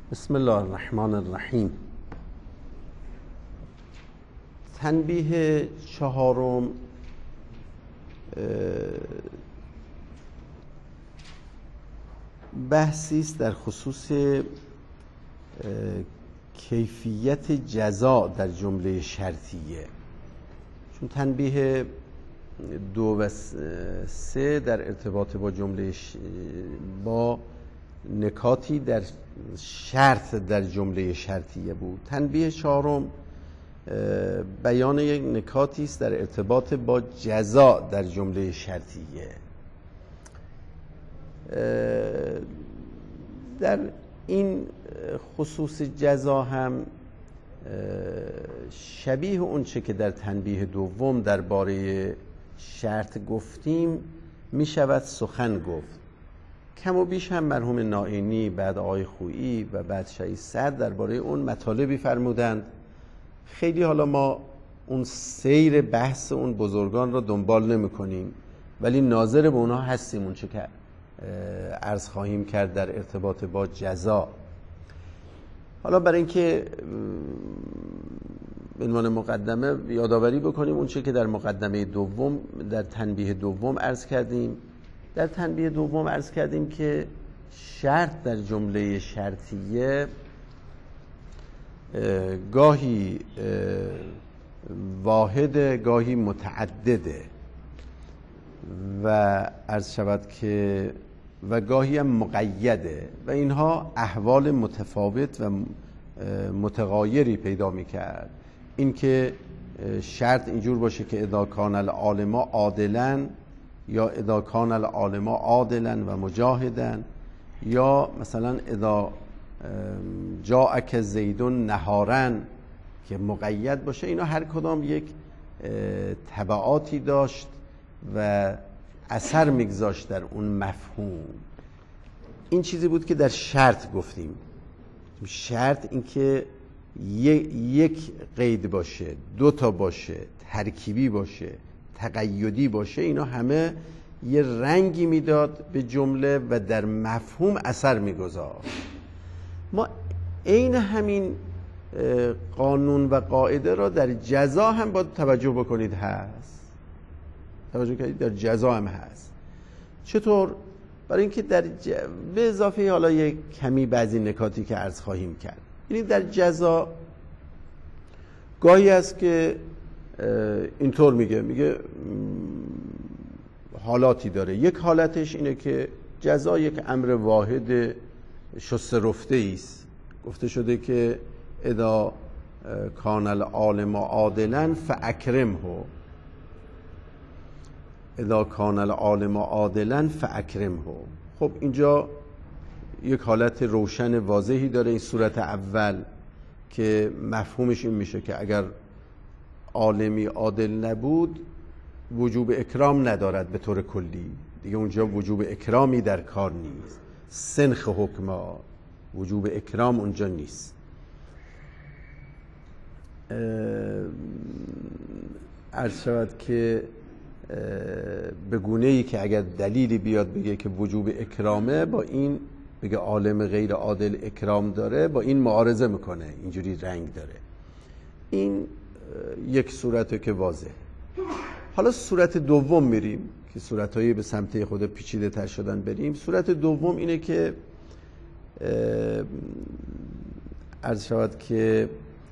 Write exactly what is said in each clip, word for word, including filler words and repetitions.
بسم الله الرحمن الرحیم. تنبیه چهارم بحثی است در خصوص کیفیت جزا در جمله شرطیه، چون تنبیه دو و سه در ارتباط با جمله ش... با نکاتی در شرط در جمله شرطیه بود. تنبیه چهارم بیان یک نکاتی است در ارتباط با جزا در جمله شرطیه. در این خصوص جزا هم شبیه اون چه که در تنبیه دوم درباره شرط گفتیم می شود سخن گفت. کم و بیش هم مرحوم نائینی، بعد آقای خویی و بعد شهید صدر درباره اون مطالبی فرمودند. خیلی حالا ما اون سیر بحث اون بزرگان را دنبال نمی کنیم، ولی ناظر به اونها هستیم اون چه که عرض خواهیم کرد در ارتباط با جزا. حالا برای اینکه به عنوان مقدمه یادآوری بکنیم اون چه که در مقدمه دوم در تنبیه دوم عرض کردیم. در تنبیه دوم عرض کردیم که شرط در جمله شرطیه گاهی واحده، گاهی متعدده و عرض شود که و گاهی هم مقیده و اینها احوال متفاوت و متغایری پیدا میکرد. این که شرط اینجور باشه که اذا کان العالم عادلا، یا اذا کان العالم عادلا و مجاهدا، یا مثلا اذا جاءک زید نهارا که مقید باشه. اینا هر کدام یک تبعاتی داشت و اثر میگذاشت در اون مفهوم. این چیزی بود که در شرط گفتیم. شرط این که یک قید باشه، دو تا باشه، ترکیبی باشه، تقیدی باشه، اینا همه یه رنگی میداد به جمله و در مفهوم اثر میگذاشت. ما عین همین قانون و قاعده را در جزا هم باید توجه بکنید هست. توجه کنید در جزا هم هست. چطور؟ برای اینکه در ج... به اضافه حالا یک کمی بعضی نکاتی که عرض خواهیم کرد. یعنی در جزا گاهی است که اینطور میگه میگه حالاتی داره. یک حالتش اینه که جزا یک امر واحد شسته رفته است. گفته شده که اذا کان العالم عادلا فاکرمه، اذا کان العالم عادلا فاکرمه. خب اینجا یک حالت روشن واضحی داره این صورت اول که مفهومش این میشه که اگر عالمی عادل نبود وجوب اکرام ندارد به طور کلی، دیگه اونجا وجوب اکرامی در کار نیست. سنخ حکما وجوب اکرام اونجا نیست. عرض شود که به گونه ای که اگر دلیلی بیاد بگه که وجوب اکرامه، با این بگه عالم غیر عادل اکرام داره، با این معارضه میکنه، اینجوری رنگ داره. این یک صورته که واضح. حالا صورت دوم میریم که صورتهایی به سمت خود پیچیده تر شدن بریم. صورت دوم اینه که عرض شود که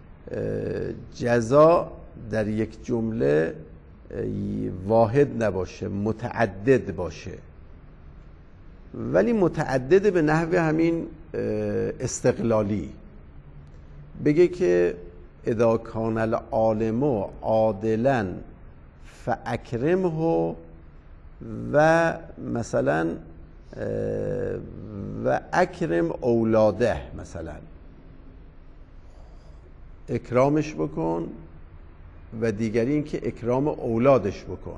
جزا در یک جمله واحد نباشه، متعدد باشه، ولی متعدد به نحو همین استقلالی. بگه که اذا کان العالم عادلا فاکرمه و مثلا و اکرم اولاده، مثلا اکرامش بکن و دیگری این که اکرام اولادش بکن،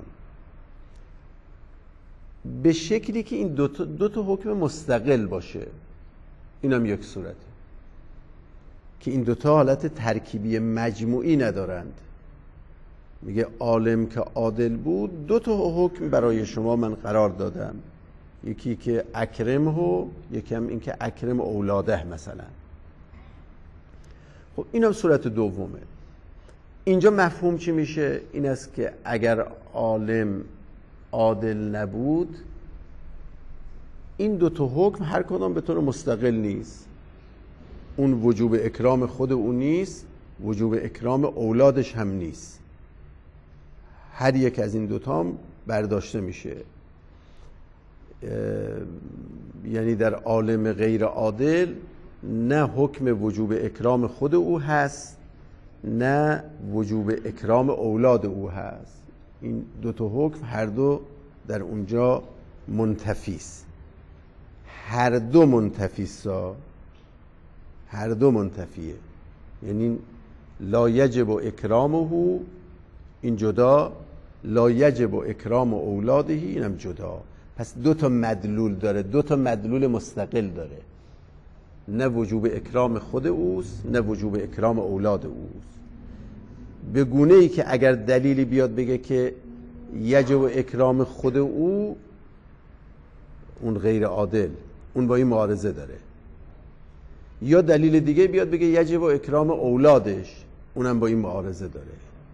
به شکلی که این دو تا, دو تا حکم مستقل باشه. اینم یک صورته که این دوتا حالت ترکیبی مجموعی ندارند. میگه عالم که عادل بود دو تا حکم برای شما من قرار دادم، یکی که اکرمه، یکی هم این که اکرم اولاده مثلا. خب این هم صورت دومه. اینجا مفهوم چی میشه؟ این است که اگر عالم عادل نبود، این دو تا حکم هر کدام به طور مستقل نیست. اون وجوب اکرام خود اون نیست، وجوب اکرام اولادش هم نیست. هر یک از این دوتا هم برداشته میشه. یعنی در عالم غیر عادل نه حکم وجوب اکرام خود او هست، نه وجوب اکرام اولاد او هست. این دو تا حکم هر دو در اونجا منتفیست. هر دو منتفیست ها هر دو منتفیه. یعنی لا یجب اکرامه این جدا، لا یجب اکرام اولاده اینم جدا. پس دو تا مدلول داره، دو تا مدلول مستقل داره. نه وجوب اکرام خود اوست، نه وجوب اکرام اولاد اوست. به گونه ای که اگر دلیلی بیاد بگه که یجب اکرام خود او، اون غیر عادل، اون با این معارضه داره. یا دلیل دیگه بیاد بگه یجب اکرام اولادش، اونم با این معارضه داره.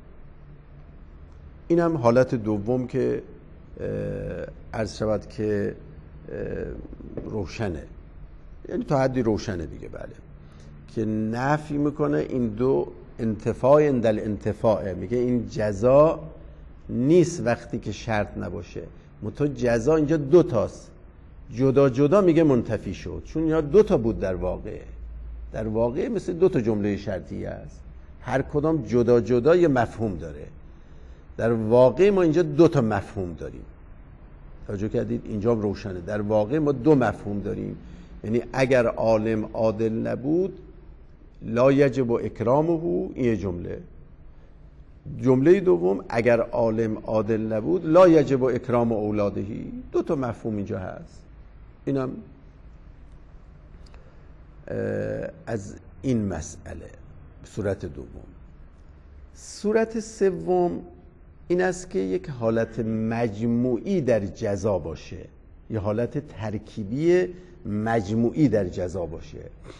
اینم حالت دوم که عرض شود که روشنه، یعنی تا حدی روشنه دیگه، بله، که نفی میکنه این دو انتفاع اندل انتفاعه. میگه این جزا نیست وقتی که شرط نباشه، منتها جزا اینجا دو تاست، جدا جدا میگه منتفی شد، چون یا دو تا بود در واقع. در واقع مثل دو تا جمله شرطی است، هر کدام جدا جدا یه مفهوم داره. در واقع ما اینجا دو تا مفهوم داریم. توجه کردید؟ اینجا روشنه. در واقع ما دو مفهوم داریم. یعنی اگر عالم عادل نبود، لا یجب اکرامه، این یه جمله. جمله دوم، اگر عالم عادل نبود، لا یجب اکرام اولادهی. دو تا مفهوم اینجا هست. اینم از این مسئله صورت دوم. صورت سوم این است که یک حالت مجموعی در جزا باشه، یه حالت ترکیبی مجموعی در جزا باشه.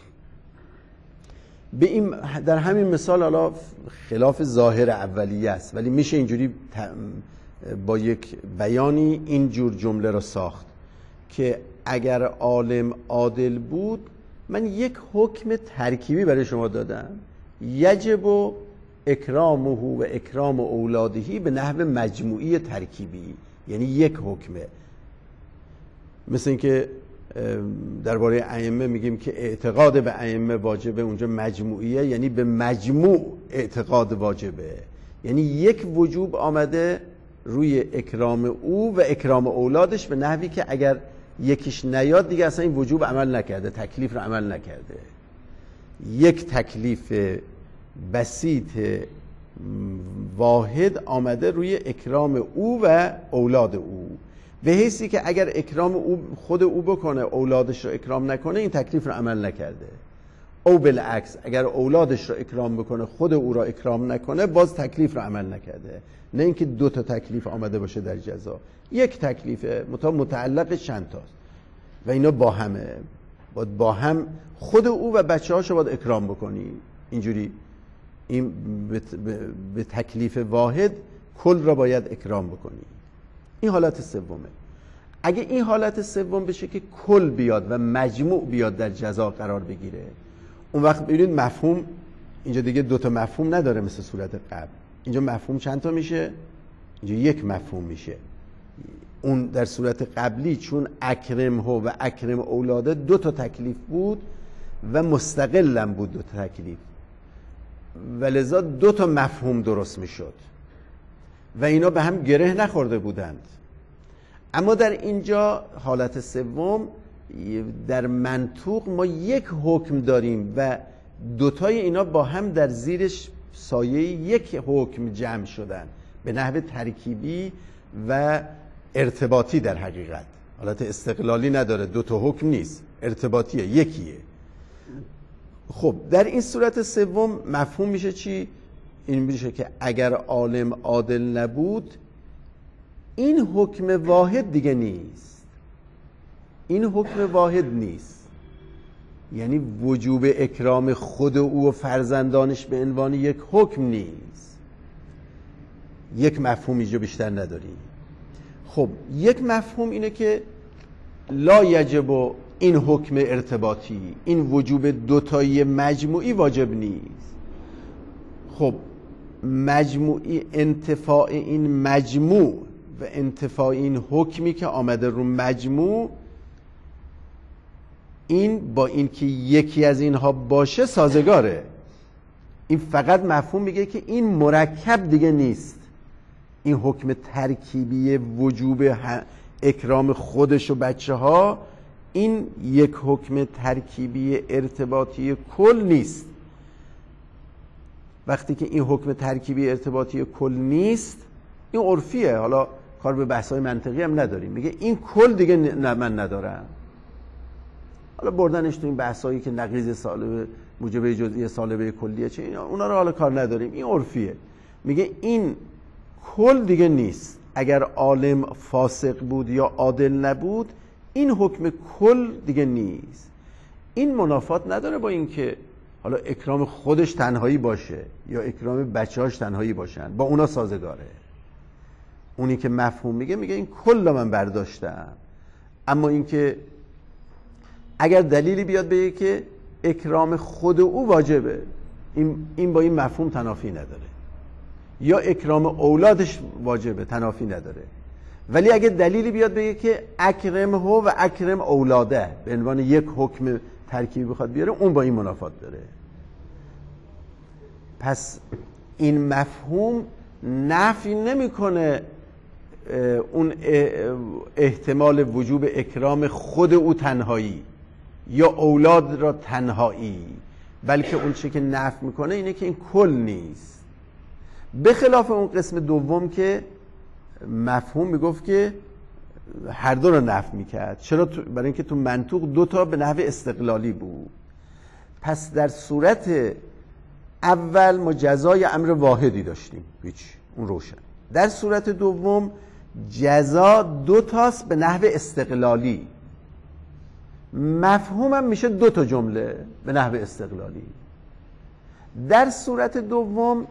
به این در همین مثال حالا خلاف ظاهر اولیه است، ولی میشه اینجوری با یک بیانی اینجور جمله را ساخت که اگر عالم عادل بود، من یک حکم ترکیبی برای شما دادم، یجب اکرامه و اکرام اولادهی به نحو مجموعی ترکیبی، یعنی یک حکمه. مثل اینکه درباره ائمه میگیم که اعتقاد به ائمه واجبه، اونجا مجموعیه، یعنی به مجموع اعتقاد واجبه. یعنی یک وجوب آمده روی اکرام او و اکرام اولادش به نحوی که اگر یکیش نیاد دیگه اصلا این وجوب عمل نکرده، تکلیف رو عمل نکرده. یک تکلیف بسیط واحد آمده روی اکرام او و اولاد او، به حیثی که اگر اکرام او خود او بکنه، اولادش رو اکرام نکنه، این تکلیف رو عمل نکرده. او بالعکس، اگر اولادش رو اکرام بکنه، خود او را اکرام نکنه، باز تکلیف رو عمل نکرده. نه اینکه دو تا تکلیف آمده باشه در جزا، یک تکلیفه متعلق چند تاست و اینا با همه، باید با هم خود او و بچه هاشو باید اکرام بکنی. اینجوری این به تکلیف واحد کل را باید اکرام بکنی. این حالت سومه. اگه این حالت سوم بشه که کل بیاد و مجموع بیاد در جزا قرار بگیره، اون وقت ببینید مفهوم اینجا دیگه دو تا مفهوم نداره مثل صورت قبل. اینجا مفهوم چند تا میشه؟ اینجا یک مفهوم میشه. اون در صورت قبلی چون اکرم هو و اکرم اولاده دو تا تکلیف بود و مستقلم بود دو تا تکلیف، ولذا دو تا مفهوم درست میشد و اینا به هم گره نخورده بودند. اما در اینجا حالت سوم، در منطوق ما یک حکم داریم و دوتای اینا با هم در زیرش سایه یک حکم جمع شدن به نحو ترکیبی و ارتباطی. در حقیقت حالت استقلالی نداره، دو تا حکم نیست، ارتباطیه، یکیه. خب در این صورت سوم مفهوم میشه چی؟ این میشه که اگر عالم عادل نبود، این حکم واحد دیگه نیست. این حکم واحد نیست. یعنی وجوب اکرام خود او و فرزندانش به عنوان یک حکم نیست. یک مفهوم اینجا بیشتر نداریم. خب یک مفهوم اینه که لا یجب این حکم ارتباطی، این وجوب دوتایی مجموعی واجب نیست. خب مجموعی انتفاع این مجموع و انتفاع این حکمی که آمده رو مجموع، این با این که یکی از اینها باشه سازگاره. این فقط مفهوم میگه که این مرکب دیگه نیست. این حکم ترکیبی وجوب اکرام خودش و بچه ها، این یک حکم ترکیبی ارتباطی کل نیست. وقتی که این حکم ترکیبی ارتباطی کل نیست، این عرفیه، حالا کار به بحث‌های منطقی هم نداریم، میگه این کل دیگه نه من ندارم. حالا بردنش تو این بحثایی که نقیض سالبه موجبه جزئی سالبه کلیه چه، اینا اونا رو حالا کار نداریم، این عرفیه. میگه این کل دیگه نیست. اگر عالم فاسق بود یا عادل نبود، این حکم کل دیگه نیست. این منافات نداره با این که حالا اکرام خودش تنهایی باشه یا اکرام بچه‌هاش تنهایی باشن، با اونا سازگاره. اونی که مفهوم میگه میگه این کل من برداشتم. اما این که اگر دلیلی بیاد بگه که اکرام خود او واجبه، این این با این مفهوم تنافی نداره. یا اکرام اولادش واجبه، تنافی نداره. ولی اگه دلیلی بیاد بگه که اکرم هو و اکرم اولاده به عنوان یک حکم ترکیبی بخواد بیاره، اون با این منافات داره. پس این مفهوم نفی نمیکنه اون احتمال وجوب اکرام خود او تنهایی یا اولاد را تنهایی، بلکه اون چه که نفی میکنه اینه که این کل نیست. به خلاف اون قسم دوم که مفهوم میگفت که هر دو رو نفی میکرد. چرا؟ برای اینکه تو منطوق دو تا به نحو استقلالی بود. پس در صورت اول ما جزای امر واحدی داشتیم، هیچ، اون روشن. در صورت دوم جزا دو تاست به نحو استقلالی، مفهومم میشه دو تا جمله به نحو استقلالی. در صورت دوم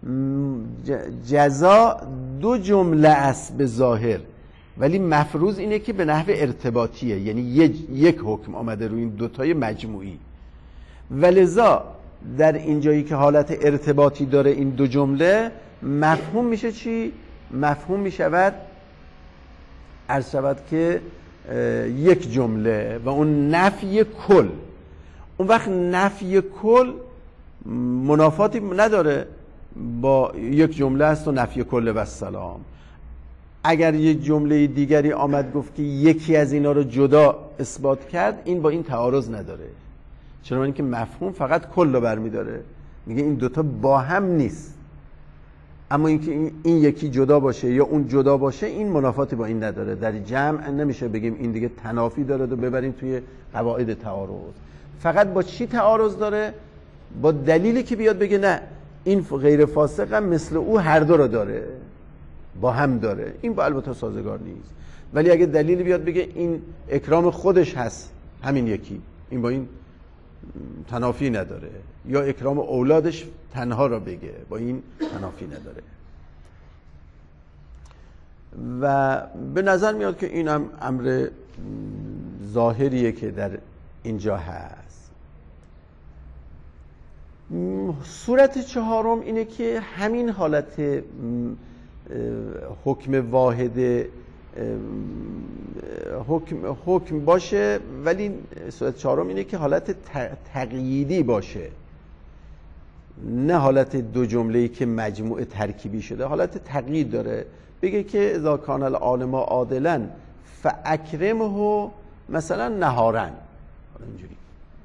جزا دو جمله است به ظاهر، ولی مفروض اینه که به نحو ارتباطیه، یعنی یک حکم آمده روی این دوتای مجموعی. ولذا در اینجایی که حالت ارتباطی داره این دو جمله، مفهوم میشه چی؟ مفهوم میشود عرض شود که یک جمله و اون نفی کل. اون وقت نفی کل منافاتی نداره با یک جمله است و نفی کل و السلام. اگر یک جمله دیگری آمد گفت که یکی از اینا رو جدا اثبات کرد، این با این تعارض نداره. چرا؟ اینکه مفهوم فقط کل رو برمیداره، میگه این دوتا با هم نیست. اما اینکه این یکی جدا باشه یا اون جدا باشه، این منافاتی با این نداره. در جمع نمیشه بگیم این دیگه تنافی داره و ببریم توی قواعد تعارض. فقط با چی تعارض داره؟ با دلیلی که بیاد بگه نه این غیر فاسق هم مثل او هر دو رو داره، با هم داره. این با البته سازگار نیست. ولی اگه دلیلی بیاد بگه این اکرام خودش هست همین یکی، این با این تنافی نداره. یا اکرام اولادش تنها را بگه، با این تنافی نداره. و به نظر میاد که این هم امر ظاهریه که در اینجا هست. صورت چهارم اینه که همین حالت حکم واحد حکم حکم باشه، ولی صورت چهارم اینه که حالت تقییدی باشه، نه حالت دو جمله‌ای که مجموعه ترکیبی شده. حالت تقیید داره، بگه که اذا کان العالم عادلا فاکرمه مثلا نهارا، اینجوری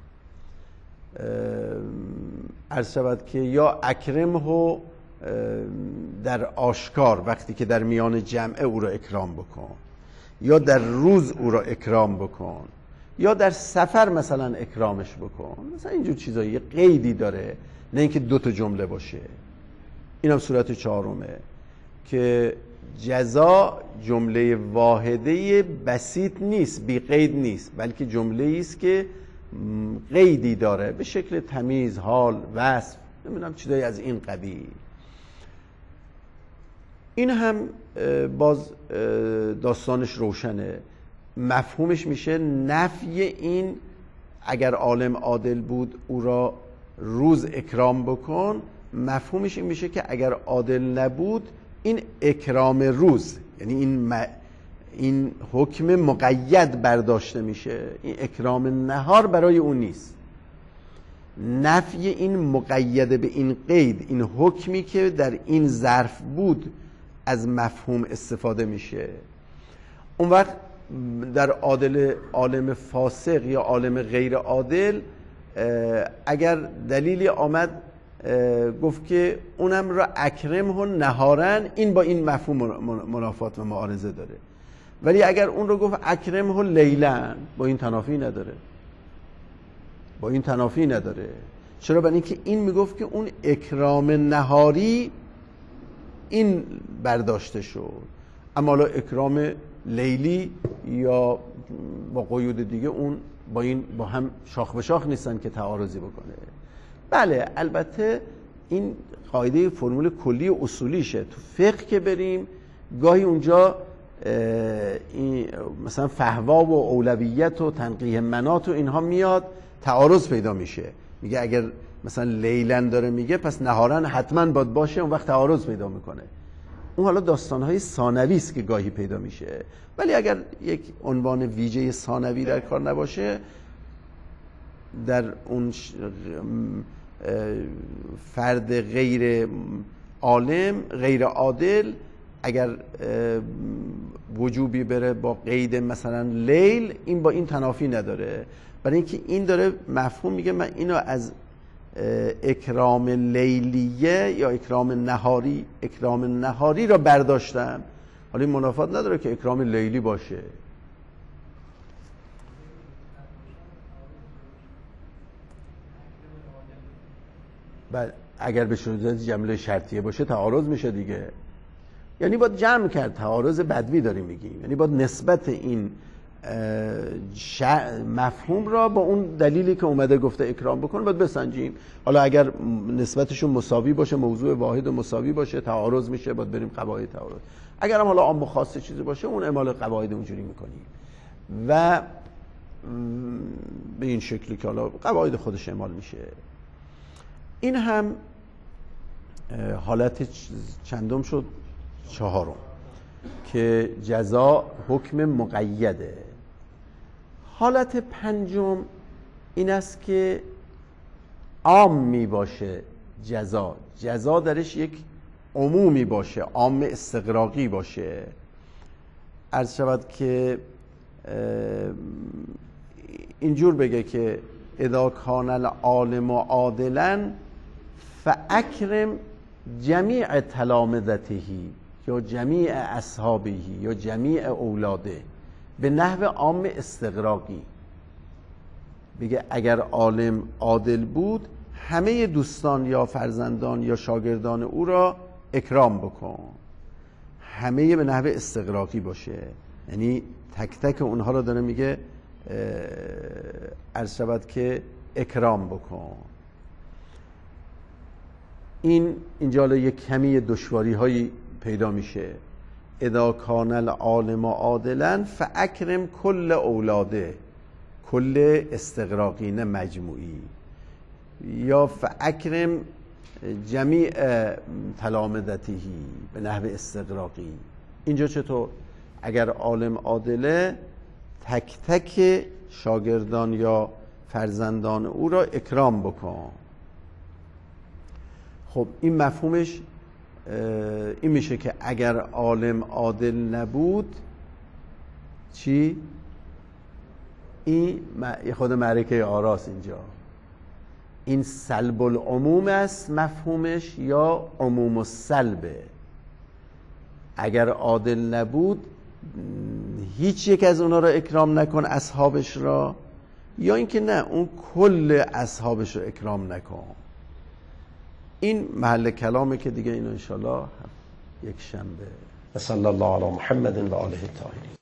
عرض شود که یا اکرمه در آشکار، وقتی که در میان جمعه او را اکرام بکن، یا در روز او را اکرام بکن، یا در سفر مثلا اکرامش بکن، مثلا اینجور چیزایی. قیدی داره، نه اینکه دو تا جمله باشه. این هم صورت چهارمه که جزا جمله واحده بسیط نیست، بی قید نیست، بلکه جمله است که قیدی داره به شکل تمیز، حال، وصف، نمیدونم چیزایی از این قبیل. این هم باز داستانش روشنه. مفهومش میشه نفی این اگر عالم عادل بود او را روز اکرام بکن، مفهومش این میشه که اگر عادل نبود این اکرام روز، یعنی این م... این حکم مقید برداشته میشه، این اکرام نهار برای اون نیست. نفی این مقید به این قید، این حکمی که در این ظرف بود از مفهوم استفاده میشه. اون وقت در عادل عالم فاسق یا عالم غیر عادل اگر دلیلی آمد گفت که اونم را اکرمه نهارن، این با این مفهوم منافات و معارضه داره. ولی اگر اون رو گفت اکرمه لیلن، با این تنافی نداره، با این تنافی نداره. چرا؟ برای اینکه این میگفت که اون اکرام نهاری این برداشته شد، اما حالا اکرام لیلی یا با قیود دیگه اون با این با هم شاخ به شاخ نیستن که تعارضی بکنه. بله البته این قاعده فرمول کلی اصولیشه. تو فقه که بریم گاهی اونجا این مثلا فهوا و اولویت و تنقیح منات و اینها میاد تعارض پیدا میشه. میگه اگر مثلا لیلن داره میگه پس نهارن حتما باید باشه، اون وقت تعارض پیدا میکنه. اون حالا داستانهای ثانوی است که گاهی پیدا میشه. ولی اگر یک عنوان ویژه ثانوی در کار نباشه، در اون فرد غیر عالم غیر عادل اگر وجوبی بره با قید مثلا لیل، این با این تنافی نداره. برای اینکه این داره مفهوم میگه من اینو از اکرام لیلیه یا اکرام نهاری اکرام نهاری را برداشتم، حالا این منافات نداره که اکرام لیلی باشه. بعد اگر به صورت جمله شرطیه باشه تعارض میشه دیگه. یعنی باید جمع کرد، تعارض بدوی داریم میگیم، یعنی باید نسبت این مفهوم را با اون دلیلی که اومده گفته اکرام بکن باید بسنجیم. حالا اگر نسبتشون مساوی باشه، موضوع واحد و مساوی باشه، تعارض میشه، باید بریم قواعد تعارض. اگر هم حالا عام و خاص چیزی باشه اون اعمال قواعد اونجوری میکنیم و به این شکلی که حالا قواعد خودش اعمال میشه. این هم حالت چندم شد؟ چهارم، که جزا حکم مقیده. حالت پنجم این است که عام می باشه جزا، جزا درش یک عمومی باشه، عام استغراقی باشه. عرض شود که اینجور بگه که اذا کان العالم عادلا فاکرم جمیع تلامذته یا جمیع اصحابه یا جمیع اولاده، به نحو عام استغراقی. بگه اگر عالم عادل بود همه دوستان یا فرزندان یا شاگردان او را اکرام بکن، همه به نحو استغراقی باشه، یعنی تک تک اونها را داره میگه عرض شود که اکرام بکن. این اینجا یک کمی دشواری هایی پیدا میشه. اذا کان العالم عادلا فاکرم کل اولاده، کل استغراقی نه مجموعی، یا فاکرم جمیع تلامذته به نحو استغراقی. اینجا چطور؟ اگر عالم عادله تک تک شاگردان یا فرزندان او را اکرام بکن. خب این مفهومش این میشه که اگر عالم عادل نبود چی؟ این خود معرکه آراس اینجا. این سلب العموم است مفهومش یا عموم السلبه. اگر عادل نبود هیچ یک از اونا را اکرام نکن، اصحابش را، یا اینکه نه اون کل اصحابش رو اکرام نکن. این محل کلامه که دیگه اینو انشالله یک شنبه. صلی الله علی محمد و آله الطاهرین.